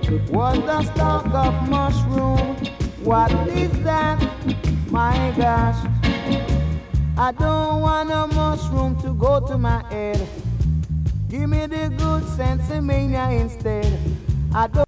Was the stalk of mushroom? What is that? My gosh, I don't want a mushroom to go to my head. Give me the good sense of mania instead. I don't